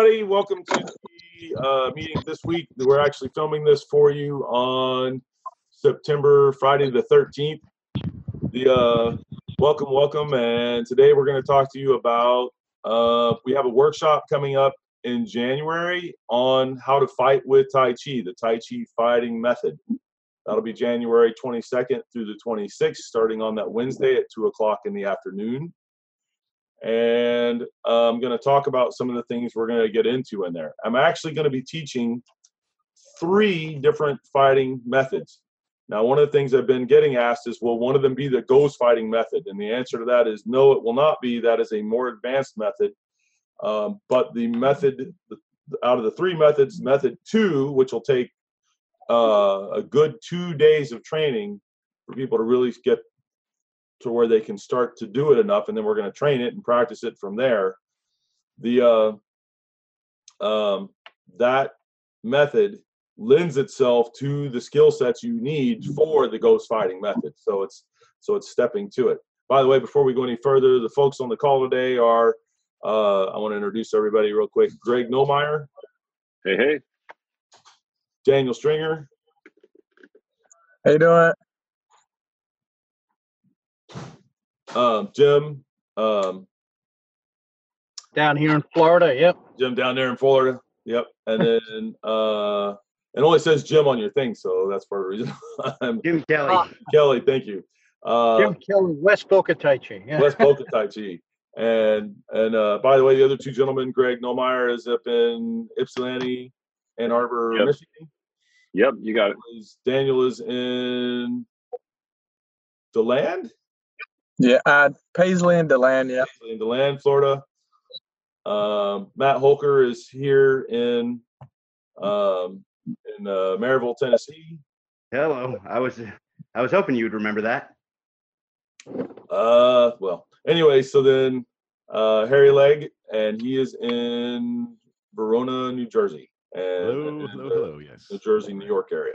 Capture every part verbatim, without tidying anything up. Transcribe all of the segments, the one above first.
everybody. Welcome to the uh, meeting this week. We're actually filming this for you on September, Friday the thirteenth. The uh, welcome, welcome. And today we're going to talk to you about, uh, we have a workshop coming up in January on how to fight with Tai Chi, the Tai Chi fighting method. That'll be January twenty-second through the twenty-sixth, starting on that Wednesday at two o'clock in the afternoon. And uh, I'm going to talk about some of the things we're going to get into in there. I'm actually going to be teaching three different fighting methods. Now, one of the things I've been getting asked is, will one of them be the ghost fighting method? And the answer to that is no, it will not be. That is a more advanced method. Um, but the method, out of the three methods, method two, which will take uh, a good two days of training for people to really get to where they can start to do it enough, and then we're going to train it and practice it from there. The uh, um, that method lends itself to the skill sets you need for the ghost fighting method. So it's so it's stepping to it. By the way, before we go any further, the folks on the call today are, uh, I want to introduce everybody real quick. Greg Nolmeyer. Hey, hey. Daniel Stringer. How you doing? Um, Jim. Um, down here in Florida, yep. Jim down there in Florida, yep. And then uh, it only says Jim on your thing, so that's part of the reason. I'm, Jim Kelly. Uh, Kelly, thank you. Uh, Jim Kelly, West Boca Tai Chi. Yeah. West Boca Tai Chi. And and uh, by the way, the other two gentlemen, Greg Nolmeyer is up in Ypsilanti, Ann Arbor, yep. Michigan. Yep, you got it. Daniel is in DeLand? Yeah, uh, Paisley and DeLand, yeah. Paisley and DeLand, Florida. Um, Matt Holker is here in um, in uh, Maryville, Tennessee. Hello. I was I was hoping you would remember that. Uh, well, anyway, so then uh, Harry Legg, and he is in Verona, New Jersey. And, hello, and, hello, uh, hello, yes. New Jersey, New York area.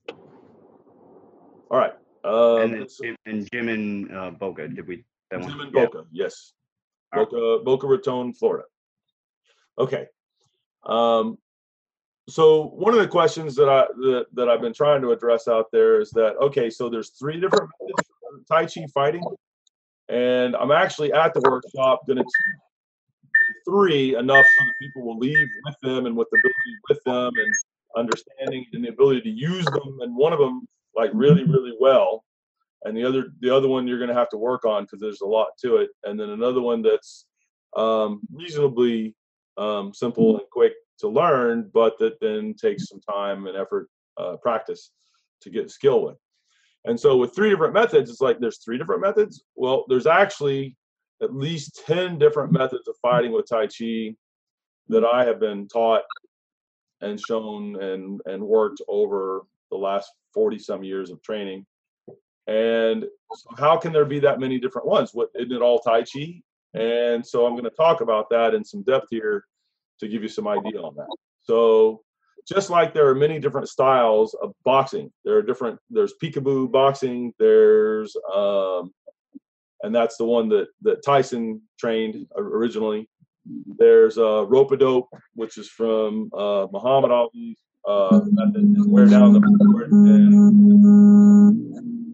All right. Um, and, then, and Jim in uh, Boca, did we? That Jim one? in Boca, yeah. Yes. Boca, right. Boca Raton, Florida. Okay. Um, so one of the questions that I that, that I've been trying to address out there is that, okay, so there's three different methods for Tai Chi fighting, and I'm actually at the workshop going to teach three enough so that people will leave with them and with the ability with them and understanding and the ability to use them, and one of them like really, really well. And the other, the other one you're going to have to work on because there's a lot to it. And then another one that's um, reasonably um, simple and quick to learn, but that then takes some time and effort, uh, practice to get skill with. And so with three different methods, it's like there's three different methods. Well, there's actually at least ten different methods of fighting with Tai Chi that I have been taught and shown and and worked over the last forty some years of training. And so how can there be that many different ones? What, isn't it all Tai Chi? And so I'm going to talk about that in some depth here to give you some idea on that. So just like there are many different styles of boxing, there are different, there's peekaboo boxing, there's, um, and that's the one that, that Tyson trained originally. There's uh, rope-a-dope, which is from uh, Muhammad Ali's uh, method, wear down the board and,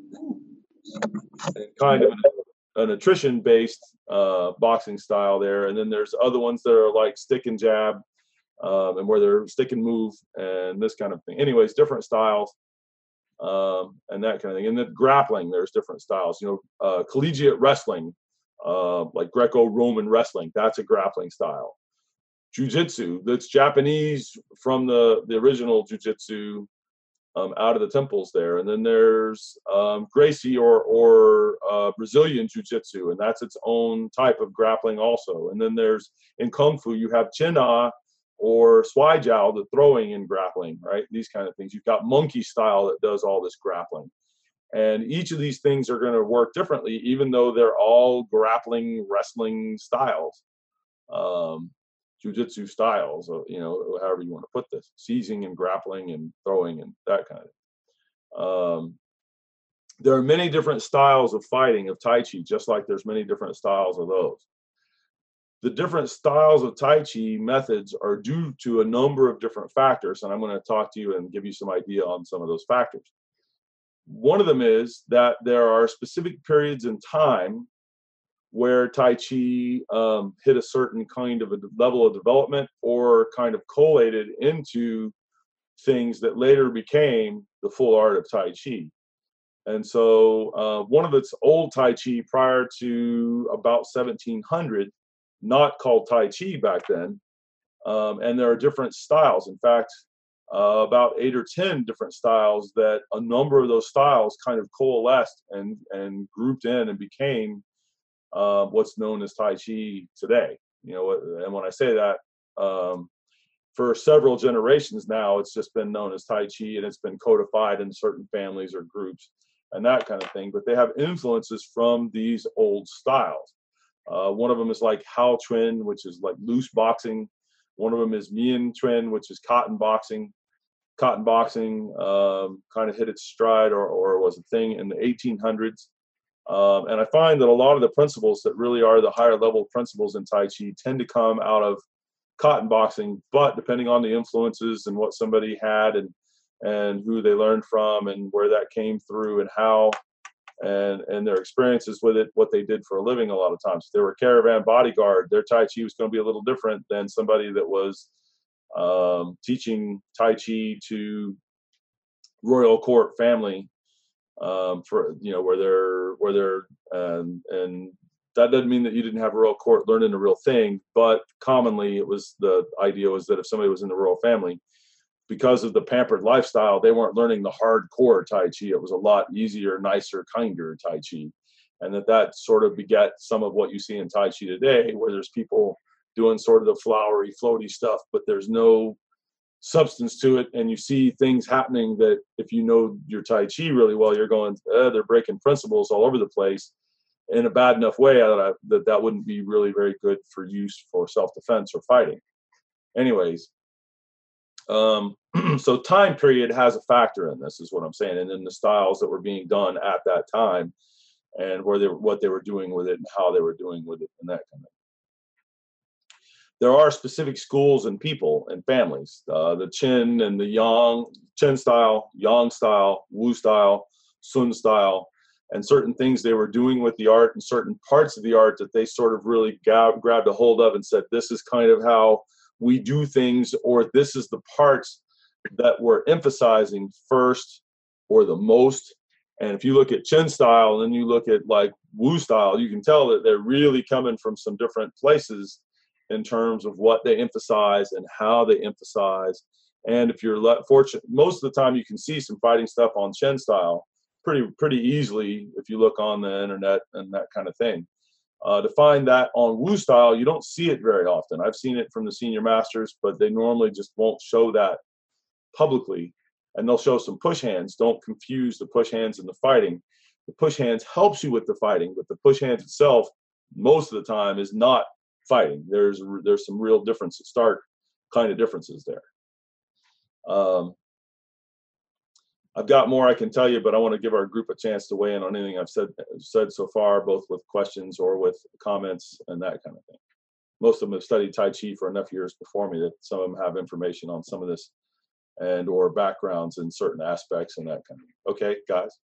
and kind of an, an attrition-based uh, boxing style there. And then there's other ones that are like stick and jab, um, and where they're stick and move and this kind of thing. Anyways, different styles um, and that kind of thing. And then grappling, there's different styles. You know, uh, collegiate wrestling, uh, like Greco-Roman wrestling, that's a grappling style. Jiu-jitsu, that's Japanese from the, the original jiu-jitsu um, out of the temples there. And then there's um, Gracie or, or uh, Brazilian jiu-jitsu, and that's its own type of grappling also. And then there's, in Kung Fu, you have Chin-A or Swai Jiao, the throwing and grappling, right? These kind of things. You've got monkey style that does all this grappling. And each of these things are going to work differently, even though they're all grappling, wrestling styles. Um, jiu-jitsu styles, you know, however you want to put this, seizing and grappling and throwing and that kind of thing. Um, there are many different styles of fighting of Tai Chi, just like there's many different styles of those. the different styles of Tai Chi methods are due to a number of different factors, and I'm going to talk to you and give you some idea on some of those factors. One of them is that there are specific periods in time where Tai Chi um, hit a certain kind of a level of development or kind of collated into things that later became the full art of Tai Chi. And so uh, one of its old Tai Chi prior to about seventeen hundred, not called Tai Chi back then, um, and there are different styles. In fact, uh, about eight or ten different styles that a number of those styles kind of coalesced and, and grouped in and became uh, what's known as Tai Chi today. You know, and when I say that, um, for several generations now, it's just been known as Tai Chi, and it's been codified in certain families or groups and that kind of thing. But they have influences from these old styles. Uh, one of them is like Hao Chuan, which is like loose boxing. One of them is Mian Chuan, which is cotton boxing. Cotton boxing um, kind of hit its stride, or, or was a thing in the eighteen hundreds. Um, and I find that a lot of the principles that really are the higher level principles in Tai Chi tend to come out of cotton boxing, but depending on the influences and what somebody had and and who they learned from and where that came through and how and and their experiences with it, what they did for a living, a lot of times. If they were a caravan bodyguard, their Tai Chi was going to be a little different than somebody that was um, teaching Tai Chi to royal court family um, for, you know, where they're, where they're, and, and that doesn't mean that you didn't have royal court learning the real thing, but commonly it was, the idea was that if somebody was in the royal family, because of the pampered lifestyle, they weren't learning the hardcore Tai Chi. It was a lot easier, nicer, kinder Tai Chi. And that that sort of begat some of what you see in Tai Chi today, where there's people doing sort of the flowery, floaty stuff, but there's no substance to it. And you see things happening that if you know your Tai Chi really well, you're going, eh, they're breaking principles all over the place in a bad enough way that, I, that that wouldn't be really very good for use for self-defense or fighting. Anyways, Um, so time period has a factor in this, is what I'm saying, and then the styles that were being done at that time, and where they, what they were doing with it, and how they were doing with it, and that kind of. There are specific schools and people and families. Uh, the Qin and the Yang, Qin style, Yang style, Wu style, Sun style, and certain things they were doing with the art and certain parts of the art that they sort of really gab, grabbed a hold of and said, this is kind of how we do things, or this is the parts that we're emphasizing first or the most. And if you look at Qin style and then you look at like Wu style, you can tell that they're really coming from some different places in terms of what they emphasize and how they emphasize. And if you're fortunate, most of the time you can see some fighting stuff on Qin style pretty pretty easily if you look on the internet and that kind of thing. Uh, to find that on Wu style, you don't see it very often. I've seen it from the senior masters, but they normally just won't show that publicly. And they'll show some push hands. Don't confuse the push hands and the fighting. The push hands helps you with the fighting, but the push hands itself, most of the time, is not fighting. There's there's some real differences, stark kind of differences there. Um, I've got more I can tell you, but I want to give our group a chance to weigh in on anything I've said said so far, both with questions or with comments and that kind of thing. Most of them have studied Tai Chi for enough years before me that some of them have information on some of this and or backgrounds in certain aspects and that kind of thing. Okay, guys.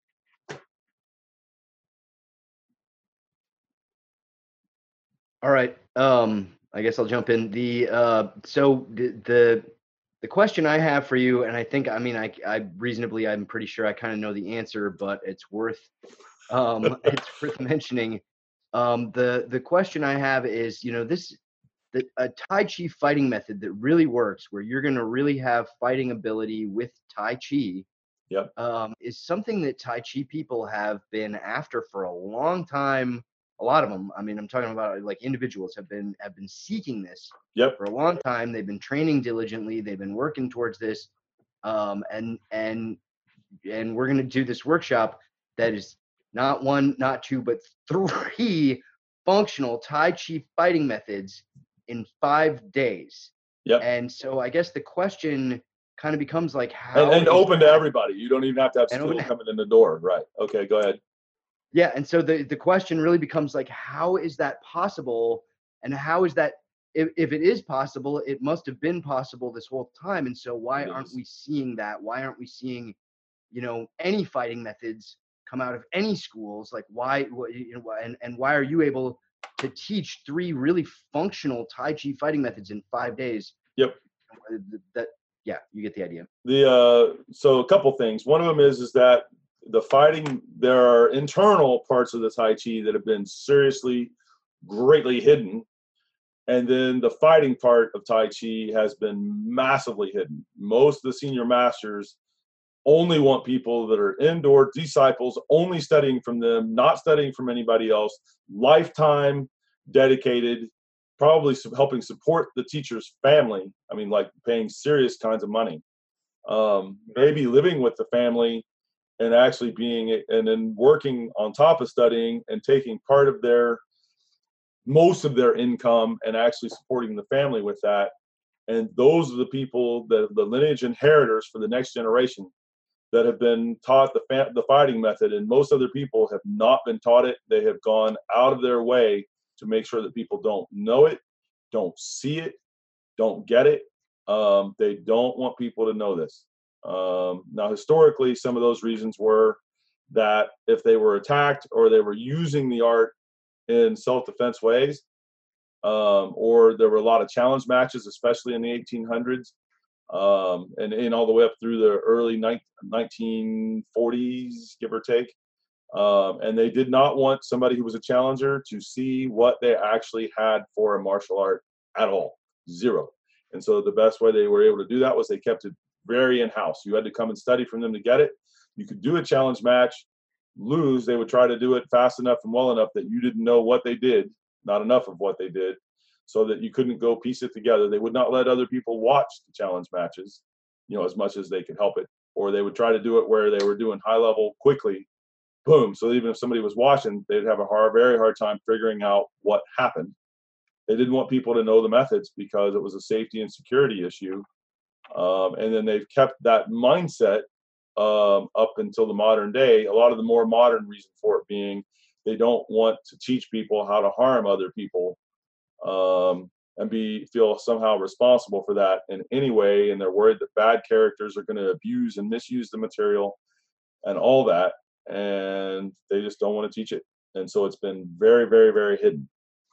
All right. Um, I guess I'll jump in. The uh, so the, the the question I have for you, and I think, I mean, I, I reasonably, I'm pretty sure I kind of know the answer, but it's worth um, it's worth mentioning. Um, the the question I have is, you know, this the a Tai Chi fighting method that really works, where you're going to really have fighting ability with Tai Chi. Yep. Um, is something that Tai Chi people have been after for a long time. A lot of them, I mean, I'm talking about like individuals have been have been seeking this Yep. for a long time. They've been training diligently. They've been working towards this, um, and and and we're going to do this workshop that is not one, not two, but three functional Tai Chi fighting methods in five days. Yep. And so I guess the question kind of becomes like how and, and is open to that- everybody. You don't even have to have And school open- coming in the door. Right. Okay, go ahead. Yeah, and so the, the question really becomes like, how is that possible And how is that? If, if it is possible, it must have been possible this whole time. And so why It aren't is. we seeing that? Why aren't we seeing, you know, any fighting methods come out of any schools? Like why, what, you know, and, and why are you able to teach three really functional Tai Chi fighting methods in five days? Yep. That, yeah, you get the idea. The uh, so a couple things. One of them is is that the fighting, there are internal parts of the Tai Chi that have been seriously, greatly hidden. And then the fighting part of Tai Chi has been massively hidden. Most of the senior masters only want people that are indoor disciples, only studying from them, not studying from anybody else, lifetime dedicated, probably su- helping support the teacher's family. I mean, like paying serious kinds of money. Um, maybe living with the family and actually being, and then working on top of studying and taking part of their, most of their income and actually supporting the family with that. And those are the people that the lineage inheritors for the next generation that have been taught the fa- the fighting method, and most other people have not been taught it. They have gone out of their way to make sure that people don't know it, don't see it, don't get it. Um, they don't want people to know this. Um, now, historically, some of those reasons were that if they were attacked or they were using the art in self-defense ways, um, or there were a lot of challenge matches, especially in the eighteen hundreds, um, and, and all the way up through the early nineteen forties, give or take. Um, and they did not want somebody who was a challenger to see what they actually had for a martial art at all, zero. And so the best way they were able to do that was they kept it very in-house. You had to come and study from them to get it. You could do a challenge match, lose. They would try to do it fast enough and well enough that you didn't know what they did, not enough of what they did, so that you couldn't go piece it together. They would not let other people watch the challenge matches, you know, as much as they could help it. Or they would try to do it where they were doing high level quickly, boom. So even if somebody was watching, they'd have a hard, very hard time figuring out what happened. They didn't want people to know the methods because it was a safety and security issue. Um, and then they've kept that mindset um, up until the modern day. A lot of the more modern reason for it being they don't want to teach people how to harm other people, um, and be feel somehow responsible for that in any way. And they're worried that bad characters are going to abuse and misuse the material and all that. And they just don't want to teach it. And so it's been very, very, very hidden.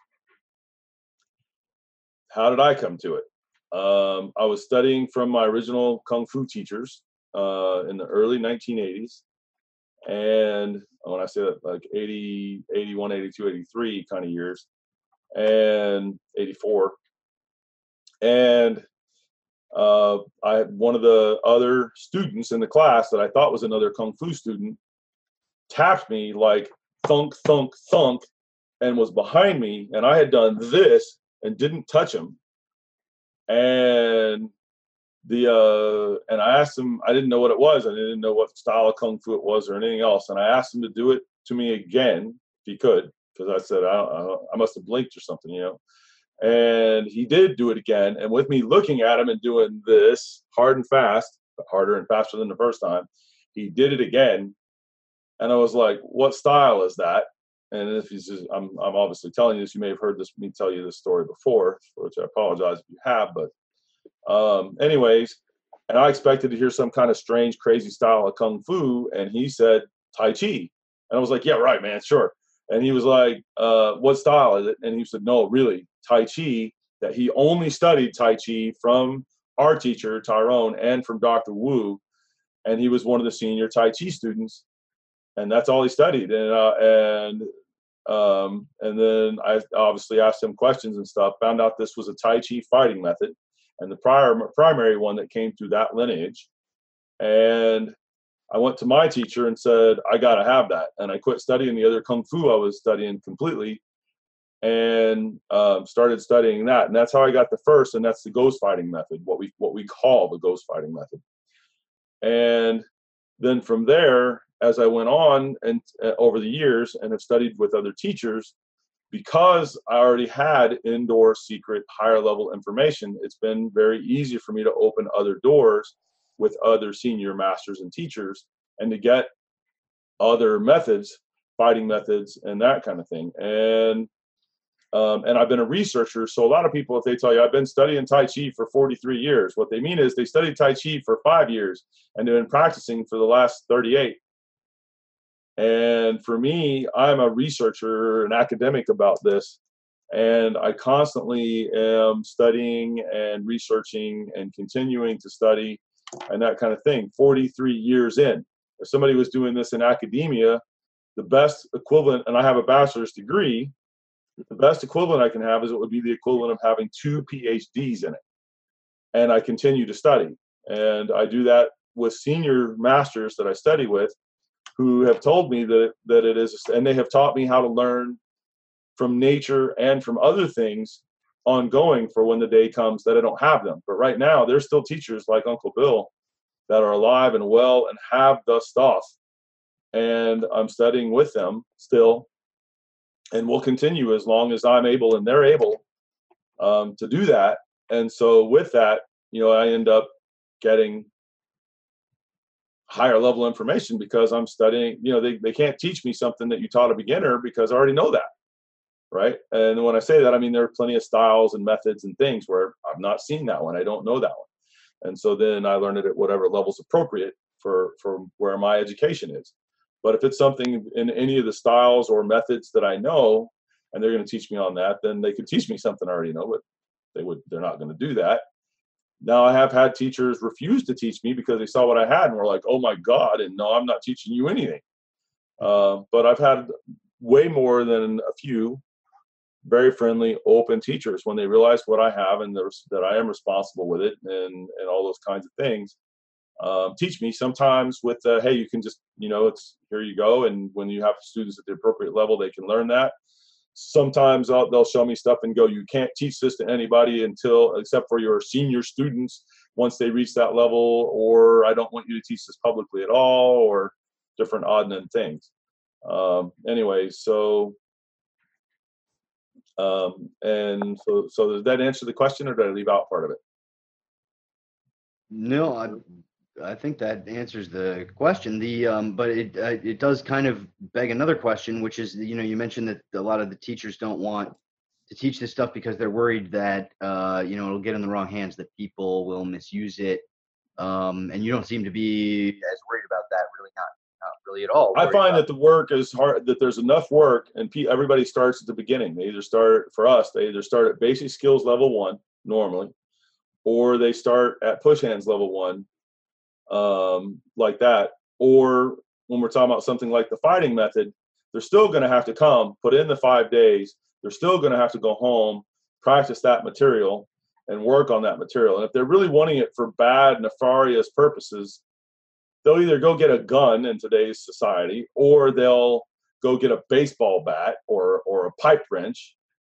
How did I come to it? Um, I was studying from my original Kung Fu teachers uh, in the early nineteen eighties. And when I say that, like eighty, eighty-one, eighty-two, eighty-three kind of years, and eighty-four. And uh, I had one of the other students in the class that I thought was another Kung Fu student tapped me like thunk, thunk, thunk, and was behind me. And I had done this and didn't touch him. And the uh, and I asked him, I didn't know what it was. I didn't know what style of Kung Fu it was or anything else. And I asked him to do it to me again, if he could, because I said, I, don't, I must have blinked or something, you know. And he did do it again. And with me looking at him and doing this hard and fast, harder and faster than the first time, he did it again. And I was like, what style is that? And if he's just, I'm, I'm obviously telling you this, you may have heard this, me tell you this story before, for which I apologize if you have, but um, anyways, and I expected to hear some kind of strange, crazy style of Kung Fu. And he said, Tai Chi. And I was like, yeah, right, man, sure. And he was like, uh, what style is it? And he said, no, really, Tai Chi, that he only studied Tai Chi from our teacher, Tyrone, and from Doctor Wu. And he was one of the senior Tai Chi students. And that's all he studied. And uh, and um, and then I obviously asked him questions and stuff, found out this was a Tai Chi fighting method and the prior primary one that came through that lineage. And I went to my teacher and said, I got to have that. And I quit studying the other Kung Fu I was studying completely and um, started studying that. And that's how I got the first, and that's the ghost fighting method, what we what we call the ghost fighting method. And then from there, as I went on and uh, over the years and have studied with other teachers, because I already had indoor secret higher level information, it's been very easy for me to open other doors with other senior masters and teachers and to get other methods, fighting methods and that kind of thing. And Um, and I've been a researcher. So a lot of people, if they tell you, I've been studying Tai Chi for forty-three years, what they mean is they studied Tai Chi for five years and they've been practicing for the last thirty-eight. And for me, I'm a researcher, an academic about this. And I constantly am studying and researching and continuing to study and that kind of thing, forty-three years in. If somebody was doing this in academia, the best equivalent, and I have a bachelor's degree, the best equivalent I can have is it would be the equivalent of having two P H Ds in it. And I continue to study. And I do that with senior masters that I study with who have told me that, that it is, and they have taught me how to learn from nature and from other things ongoing for when the day comes that I don't have them. But right now, there's still teachers like Uncle Bill that are alive and well and have the stuff. And I'm studying with them still. And we'll continue as long as I'm able and they're able um, to do that. And so with that, you know, I end up getting higher level information because I'm studying, you know, they, they can't teach me something that you taught a beginner because I already know that. Right. And when I say that, I mean, there are plenty of styles and methods and things where I've not seen that one. I don't know that one. And so then I learn it at whatever level's appropriate for, for where my education is. But if it's something in any of the styles or methods that I know, and they're going to teach me on that, then they could teach me something I already know, but they would, they're not going to do that. Now I have had teachers refuse to teach me because they saw what I had and were like, oh my God, and no, I'm not teaching you anything. Uh, but I've had way more than a few very friendly, open teachers when they realize what I have and that I am responsible with it and, and all those kinds of things. Um, teach me sometimes with, uh, hey, you can just, you know, it's here you go. And when you have students at the appropriate level, they can learn that. Sometimes I'll, they'll show me stuff and go, you can't teach this to anybody until, except for your senior students once they reach that level, or I don't want you to teach this publicly at all, or different odd and end things. Um, anyway, so, um, and so, so does that answer the question or did I leave out part of it? No, I I think that answers the question. The um, but it uh, it does kind of beg another question, which is, you know, you mentioned that a lot of the teachers don't want to teach this stuff because they're worried that uh, you know, it'll get in the wrong hands, that people will misuse it. Um, and you don't seem to be as worried about that, really, not not really at all. I worried find about that the work is hard, that there's enough work and pe- everybody starts at the beginning. They either start, for us, they either start at basic skills level one normally, or they start at push hands level one, um, like that. Or when we're talking about something like the fighting method, they're still going to have to come, put in the five days. They're still going to have to go home, practice that material and work on that material. And if they're really wanting it for bad, nefarious purposes, they'll either go get a gun in today's society, or they'll go get a baseball bat or, or a pipe wrench,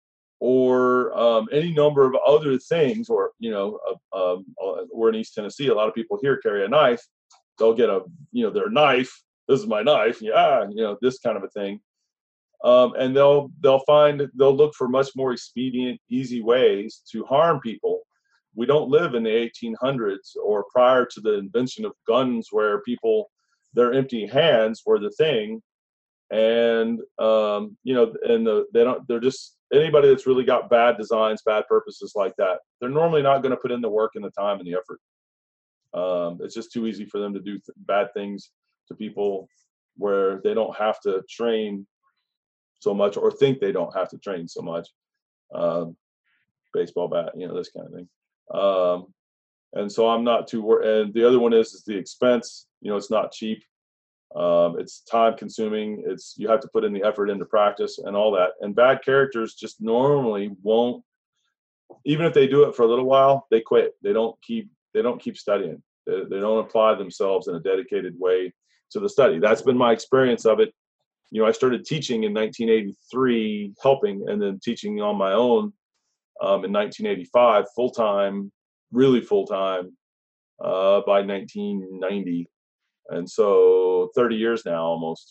or um, any number of other things, or, you know, uh, um, uh, we're in East Tennessee, a lot of people here carry a knife. They'll get a, you know, their knife, this is my knife, yeah, you know, this kind of a thing. Um, and they'll, they'll find, they'll look for much more expedient, easy ways to harm people. We don't live in the eighteen hundreds or prior to the invention of guns where people, their empty hands were the thing. And, um, you know, and the, they don't, they're just, anybody that's really got bad designs, bad purposes like that, they're normally not going to put in the work and the time and the effort. Um, it's just too easy for them to do th- bad things to people where they don't have to train so much, or think they don't have to train so much. Um, baseball bat, you know, this kind of thing. Um, and so I'm not too worried. And the other one is, is the expense. You know, it's not cheap. Um, it's time consuming. It's, you have to put in the effort into practice and all that. And bad characters just normally won't, even if they do it for a little while, they quit. They don't keep, they don't keep studying. They, they don't apply themselves in a dedicated way to the study. That's been my experience of it. You know, I started teaching in nineteen eighty-three, helping, and then teaching on my own um, in nineteen eighty-five, full-time, really full-time uh, by nineteen ninety. And so thirty years now almost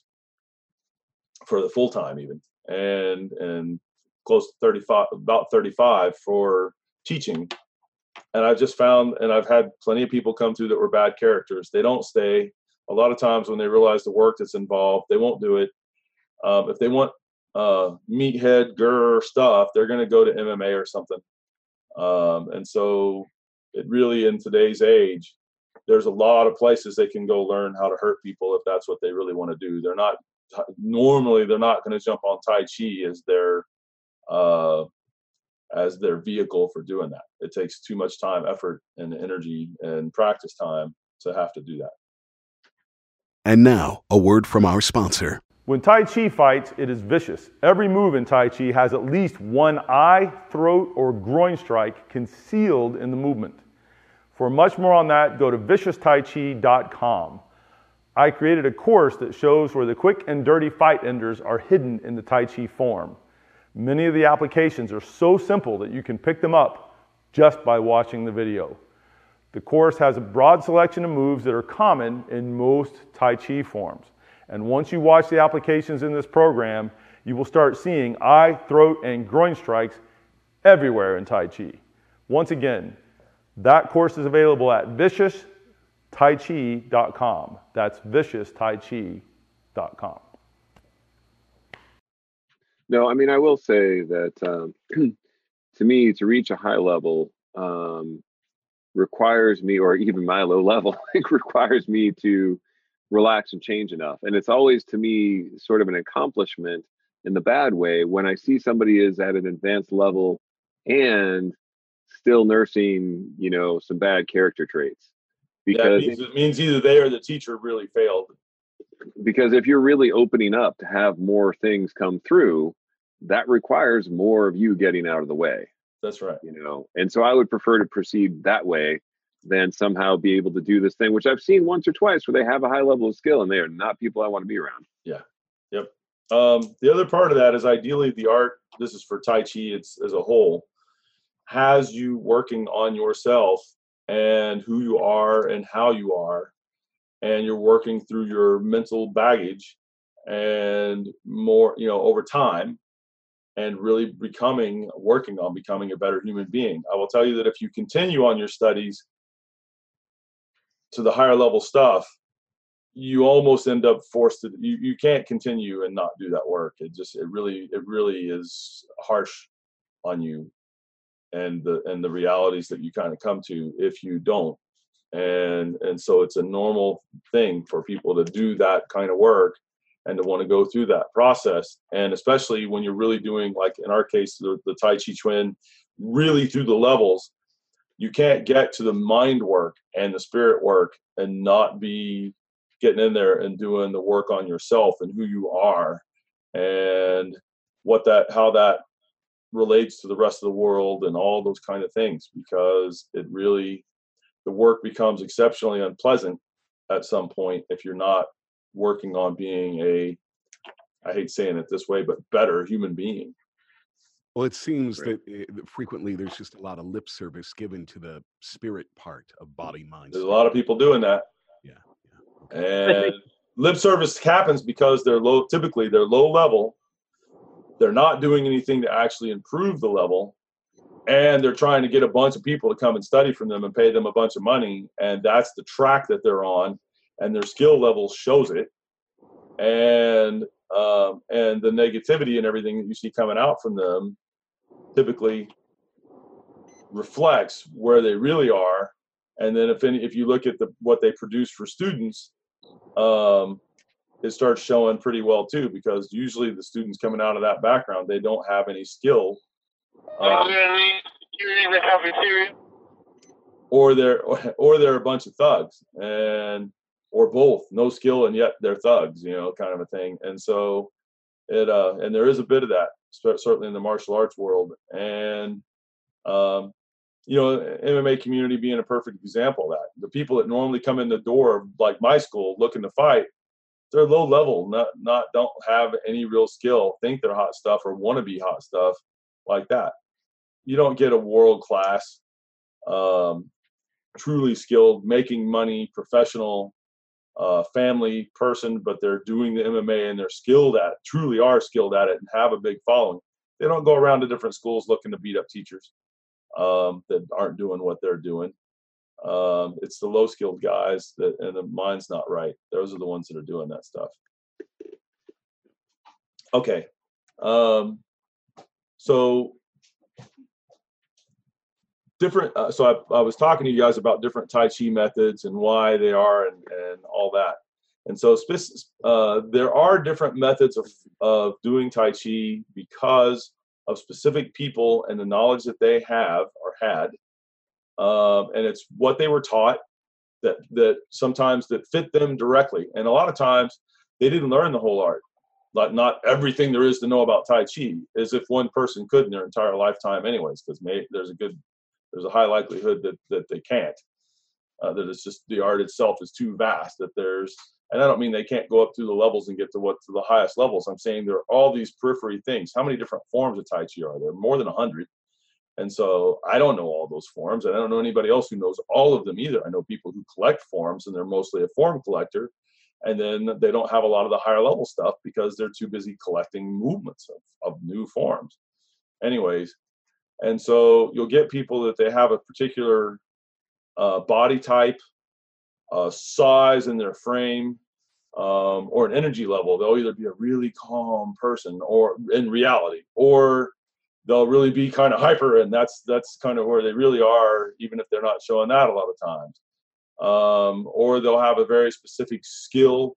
for the full time even, and and close to thirty-five, about thirty-five for teaching. And I've just found, and I've had plenty of people come through that were bad characters. They don't stay. A lot of times when they realize the work that's involved, they won't do it. Um, if they want uh, meathead, grr stuff, they're going to go to M M A or something. Um, and so it really, in today's age, there's a lot of places they can go learn how to hurt people if that's what they really want to do. They're not normally they're not going to jump on Tai Chi as their uh, as their vehicle for doing that. It takes too much time, effort, and energy and practice time to have to do that. And now, a word from our sponsor. When Tai Chi fights, it is vicious. Every move in Tai Chi has at least one eye, throat, or groin strike concealed in the movement. For much more on that, go to vicious tai chi dot com. I created a course that shows where the quick and dirty fight enders are hidden in the Tai Chi form. Many of the applications are so simple that you can pick them up just by watching the video. The course has a broad selection of moves that are common in most Tai Chi forms. And once you watch the applications in this program, you will start seeing eye, throat, and groin strikes everywhere in Tai Chi. Once again, that course is available at vicious tai chi dot com. That's vicious tai chi dot com. No, I mean, I will say that um, to me, to reach a high level um, requires me, or even my low level, it requires me to relax and change enough. And it's always, to me, sort of an accomplishment in the bad way when I see somebody is at an advanced level and still nursing, you know, some bad character traits. Because yeah, it, means, it means either they or the teacher really failed. Because if you're really opening up to have more things come through, that requires more of you getting out of the way. That's right. You know, and so I would prefer to proceed that way than somehow be able to do this thing, which I've seen once or twice where they have a high level of skill and they are not people I want to be around. Yeah. Yep. Um, the other part of that is ideally the art, this is for Tai Chi it's, as a whole, has you working on yourself and who you are and how you are. And you're working through your mental baggage and more, you know, over time, and really becoming, working on becoming a better human being. I will tell you that if you continue on your studies to the higher level stuff, you almost end up forced to, you, you can't continue and not do that work. It just, it really, it really is harsh on you and the, and the realities that you kind of come to if you don't. And, and so it's a normal thing for people to do that kind of work and to want to go through that process. And especially when you're really doing, like in our case, the, the Tai Chi Chuan, really through the levels, you can't get to the mind work and the spirit work and not be getting in there and doing the work on yourself and who you are and what that, how that relates to the rest of the world and all those kind of things, because it really, the work becomes exceptionally unpleasant at some point if you're not working on being a, I hate saying it this way, but better human being. Well, it seems Right. that uh, frequently there's just a lot of lip service given to the spirit part of body, mind. There's a lot of people doing that. Yeah. yeah. Okay. And lip service happens because they're low, typically they're low level. They're not doing anything to actually improve the level. And they're trying to get a bunch of people to come and study from them and pay them a bunch of money. And that's the track that they're on. And their skill level shows it. And um, and the negativity and everything that you see coming out from them typically reflects where they really are. And then if any, if you look at the what they produce for students, um, it starts showing pretty well too, because usually the students coming out of that background, they don't have any skill. Um, or they're or they're a bunch of thugs, and or both, no skill and yet they're thugs, you know, kind of a thing. And so it uh and there is a bit of that, certainly in the martial arts world. And um you know, M M A community being a perfect example of that. The people that normally come in the door of like my school looking to fight, they're low level, not not don't have any real skill, think they're hot stuff or want to be hot stuff like that. You don't get a world class, um, truly skilled, making money, professional, uh, family person, but they're doing the M M A and they're skilled at it, truly are skilled at it and have a big following. They don't go around to different schools looking to beat up teachers um, that aren't doing what they're doing. Um, it's the low skilled guys that, and the mind's not right. Those are the ones that are doing that stuff. Okay. Um, so different. Uh, so I, I was talking to you guys about different Tai Chi methods and why they are and, and all that. And so uh, there are different methods of, of doing Tai Chi because of specific people and the knowledge that they have or had. Um, and it's what they were taught that, that sometimes that fit them directly. And a lot of times they didn't learn the whole art. Like not everything there is to know about Tai Chi, as if one person could in their entire lifetime anyways, because there's a good, there's a high likelihood that, that they can't. Uh, that it's just the art itself is too vast that there's, and I don't mean they can't go up through the levels and get to what to the highest levels. I'm saying there are all these periphery things. How many different forms of Tai Chi are there? More than a hundred. And so I don't know all those forms. And I don't know anybody else who knows all of them either. I know people who collect forms and they're mostly a form collector. And then they don't have a lot of the higher level stuff because they're too busy collecting movements of, of new forms. Anyways, and so you'll get people that they have a particular uh, body type, uh, size in their frame, um, or an energy level. They'll either be a really calm person or in reality, or they'll really be kind of hyper, and that's that's kind of where they really are, even if they're not showing that a lot of times. Um, or they'll have a very specific skill,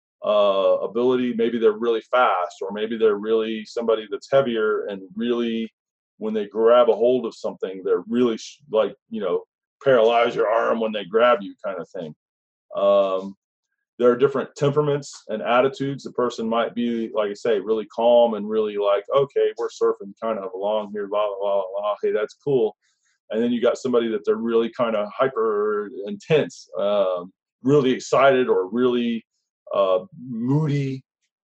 uh, ability. Maybe they're really fast, or maybe they're really somebody that's heavier and really, when they grab a hold of something, they're really like, you know, paralyze your arm when they grab you kind of thing. Um, there are different temperaments and attitudes. The person might be, like I say, really calm and really like, okay, we're surfing kind of along here, blah, blah, blah, blah. Hey, that's cool. And then you got somebody that they're really kind of hyper intense, um, really excited or really uh, moody,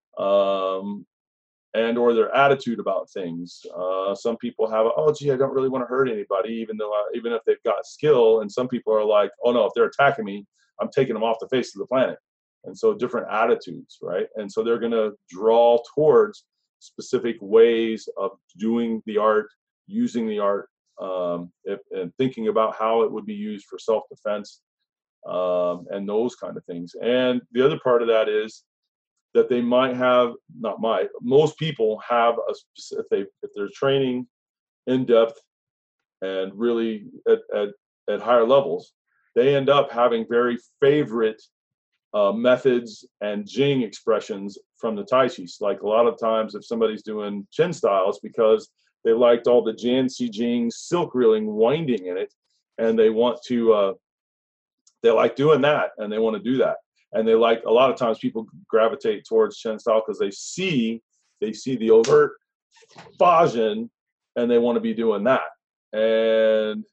um, and or their attitude about things. Uh, some people have, oh, gee, I don't really want to hurt anybody, even though I, even if they've got skill. And some people are like, oh no, if they're attacking me, I'm taking them off the face of the planet. And so different attitudes, right? And so they're going to draw towards specific ways of doing the art, using the art, um, if, and thinking about how it would be used for self-defense, um, and those kind of things. And the other part of that is that they might have, not might, most people have a, if they if they're training in depth and really at, at, at higher levels, they end up having very favorite uh, methods and Jing expressions from the Tai Chi. Like a lot of times if somebody's doing Chin style, it's because they liked all the Jianxi Jing silk reeling winding in it, and they want to, uh, they like doing that, and they want to do that. And they like, a lot of times people gravitate towards Chen style because they see, they see the overt Fajin, and they want to be doing that. And,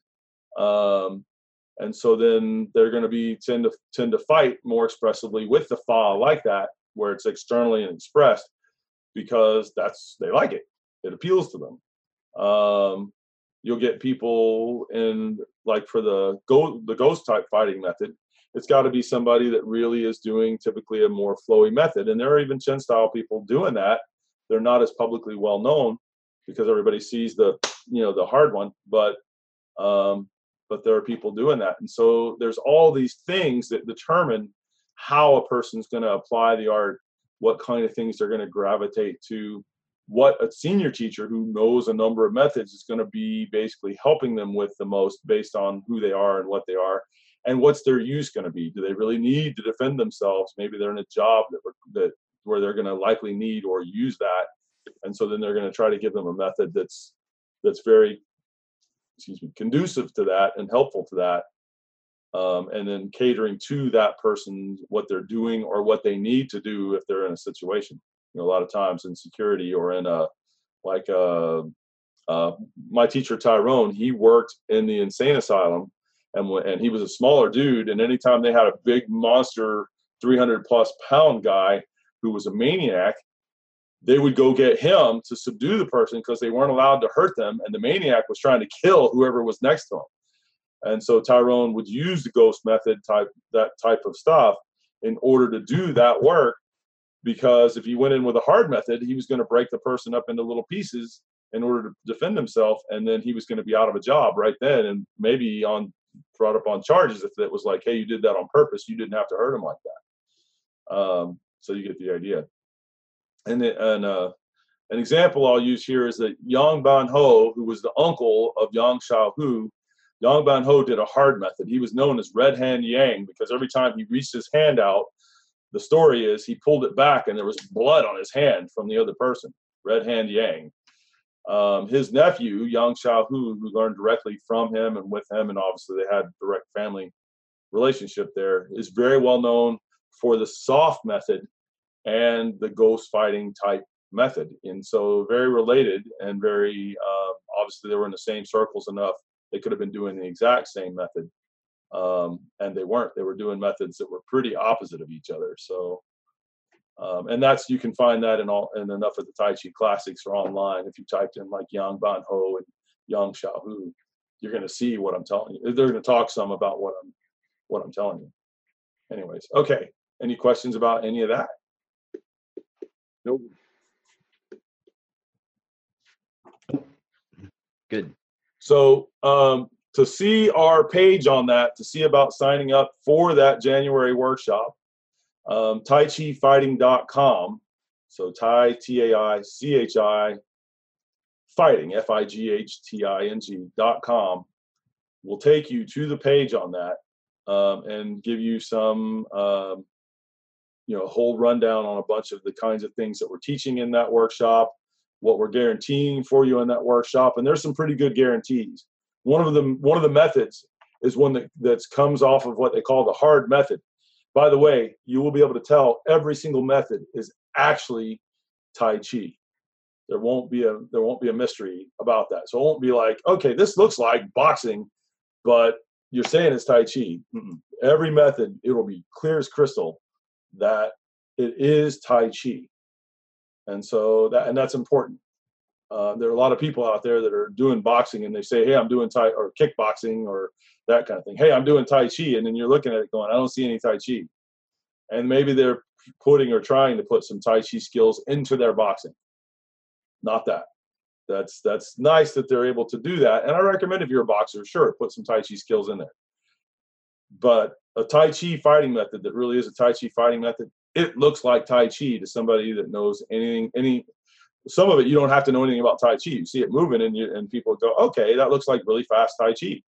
um, and so then they're going to be tend to tend to fight more expressively with the Fa like that, where it's externally and expressed, because that's, they like it. It appeals to them. Um, you'll get people in, like for the go the ghost type fighting method, it's got to be somebody that really is doing typically a more flowy method. And there are even Chen style people doing that. They're not as publicly well known because everybody sees the, you know, the hard one, but, um, but there are people doing that. And so there's all these things that determine how a person's going to apply the art, what kind of things they're going to gravitate to, what a senior teacher who knows a number of methods is going to be basically helping them with the most based on who they are and what they are. And what's their use going to be? Do they really need to defend themselves? Maybe they're in a job that, that where they're going to likely need or use that, and so then they're going to try to give them a method that's that's very, excuse me, conducive to that and helpful to that, um, and then catering to that person what they're doing or what they need to do if they're in a situation. You know, a lot of times in security or in a like a, uh, my teacher Tyrone, he worked in the insane asylum. And, and he was a smaller dude, and anytime they had a big monster three hundred plus pound guy who was a maniac, they would go get him to subdue the person because they weren't allowed to hurt them, and the maniac was trying to kill whoever was next to him. And so Tyrone would use the ghost method type, that type of stuff, in order to do that work, because if he went in with a hard method, he was going to break the person up into little pieces in order to defend himself, and then he was going to be out of a job right then, and maybe on brought up on charges if it was like, hey, you did that on purpose, you didn't have to hurt him like that. Um, so you get the idea. And it, and uh, An example I'll use here is that Yang Ban Ho, who was the uncle of Yang Xiaohu, Yang Ban Ho did a hard method. He was known as Red Hand Yang because every time he reached his hand out, the story is he pulled it back and there was blood on his hand from the other person, Red Hand Yang. Um, his nephew, Yang Xiaohu, who learned directly from him and with him, and obviously they had direct family relationship there, is very well known for the soft method and the ghost fighting type method. And so very related and very, uh, obviously they were in the same circles enough. They could have been doing the exact same method. Um, and they weren't. They were doing methods that were pretty opposite of each other. So, um, and that's, you can find that in all, in enough of the Tai Chi classics or online. If you typed in like Yang Ban Ho and Yang Xiaohu, you're going to see what I'm telling you. They're going to talk some about what I'm, what I'm telling you. Anyways, okay. Any questions about any of that? Nope. Good. So um, to see our page on that, to see about signing up for that January workshop, um, tai chi fighting dot com. So Tai, T A I, C H I, fighting, F I G H T I N G dot com will take you to the page on that um, and give you some, um, you know, whole rundown on a bunch of the kinds of things that we're teaching in that workshop, what we're guaranteeing for you in that workshop. And there's some pretty good guarantees. One of them, one of the methods is one that that's comes off of what they call the hard method. By the way, you will be able to tell every single method is actually Tai Chi. There won't be a there won't be a mystery about that. So it won't be like, okay, this looks like boxing, but you're saying it's Tai Chi. Mm-mm. Every method, it will be clear as crystal that it is Tai Chi. And so that, and that's important. Uh, there are a lot of people out there that are doing boxing and they say, hey, I'm doing Tai or kickboxing or that kind of thing. Hey, I'm doing Tai Chi. And then you're looking at it going, I don't see any Tai Chi. And maybe they're putting or trying to put some Tai Chi skills into their boxing. Not that. That's, that's nice that they're able to do that. And I recommend if you're a boxer, sure, put some Tai Chi skills in there. But a Tai Chi fighting method that really is a Tai Chi fighting method, it looks like Tai Chi to somebody that knows anything, any, some of it you don't have to know anything about Tai Chi. You see it moving and you, and people go, okay, that looks like really fast Tai Chi.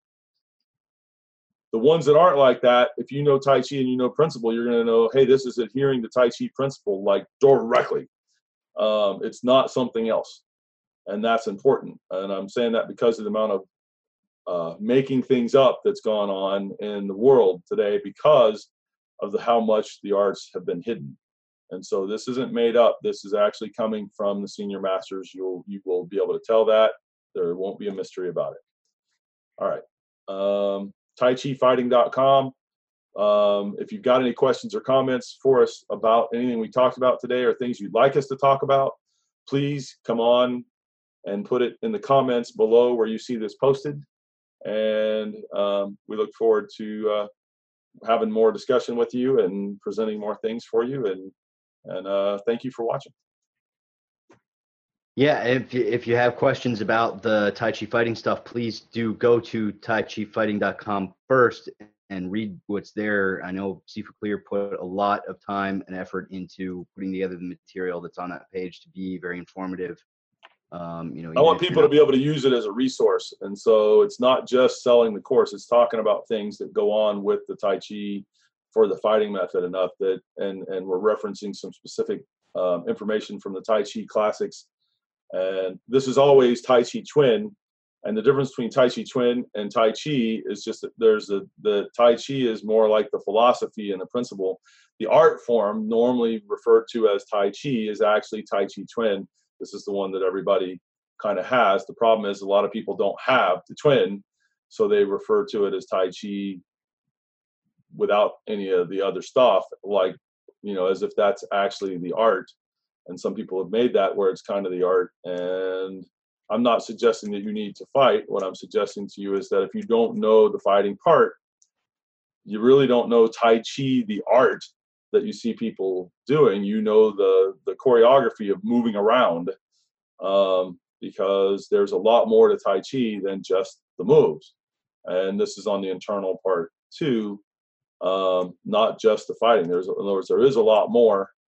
The ones that aren't like that, if you know Tai Chi and you know principle, you're going to know, hey, this is adhering to Tai Chi principle like directly. Um, it's not something else. And that's important. And I'm saying that because of the amount of uh, making things up that's gone on in the world today because of the, how much the arts have been hidden. And so this isn't made up. This is actually coming from the senior masters. You'll, you will be able to tell that. There won't be a mystery about it. All right. Um, Tai Chi fighting dot com. Um, if you've got any questions or comments for us about anything we talked about today or things you'd like us to talk about, please come on and put it in the comments below where you see this posted. And um, we look forward to uh, having more discussion with you and presenting more things for you. And, and uh, thank you for watching. Yeah, if you, if you have questions about the Tai Chi fighting stuff, please do go to Tai Chi fighting dot com first and read what's there. I know Sifu Clear put a lot of time and effort into putting together the material that's on that page to be very informative. Um, you know, I want people to be able to use it as a resource. And so it's not just selling the course, it's talking about things that go on with the Tai Chi for the fighting method enough that, and, and we're referencing some specific um, information from the Tai Chi classics. And this is always Tai Chi Chuan. And the difference between Tai Chi Chuan and Tai Chi is just that there's a, the Tai Chi is more like the philosophy and the principle. The art form normally referred to as Tai Chi is actually Tai Chi Chuan. This is the one that everybody kind of has. The problem is a lot of people don't have the Chuan, so they refer to it as Tai Chi without any of the other stuff, like, you know, as if that's actually the art. And some people have made that where it's kind of the art. And I'm not suggesting that you need to fight. What I'm suggesting to you is that if you don't know the fighting part, you really don't know Tai Chi, the art that you see people doing. You know the, the choreography of moving around, um, because there's a lot more to Tai Chi than just the moves. And this is on the internal part too, um, not just the fighting. There's, in other words, there is a lot more.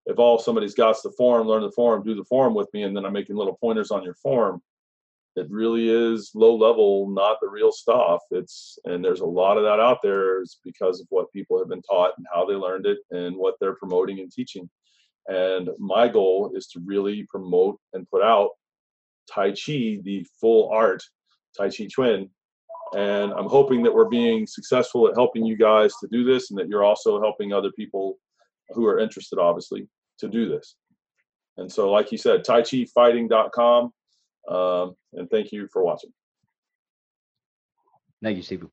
if all somebody's got the form, learn the form, do the form with me, and then I'm making little pointers on your form, it really is low level, not the real stuff. It's, and there's a lot of that out there is because of what people have been taught and how they learned it and what they're promoting and teaching. And my goal is to really promote and put out Tai Chi, the full art, Tai Chi Chuan. And I'm hoping that we're being successful at helping you guys to do this, and that you're also helping other people who are interested, obviously, to do this. And so, like you said, tai chi fighting dot com. Um, and thank you for watching. Thank you, Steve.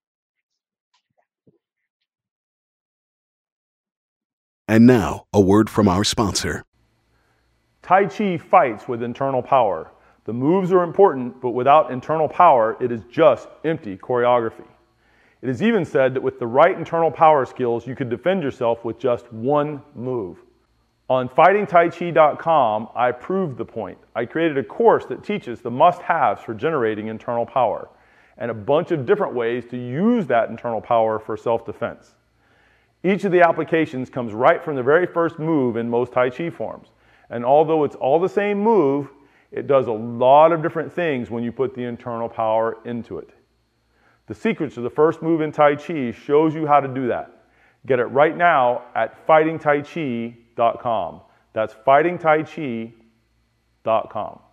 And now, a word from our sponsor. Tai Chi fights with internal power. The moves are important, but without internal power, it is just empty choreography. It is even said that with the right internal power skills, you could defend yourself with just one move. On fighting tai chi dot com, I proved the point. I created a course that teaches the must-haves for generating internal power and a bunch of different ways to use that internal power for self-defense. Each of the applications comes right from the very first move in most Tai Chi forms. And although it's all the same move, it does a lot of different things when you put the internal power into it. The secrets of the first move in Tai Chi shows you how to do that. Get it right now at fighting tai chi dot com. That's fighting tai chi dot com.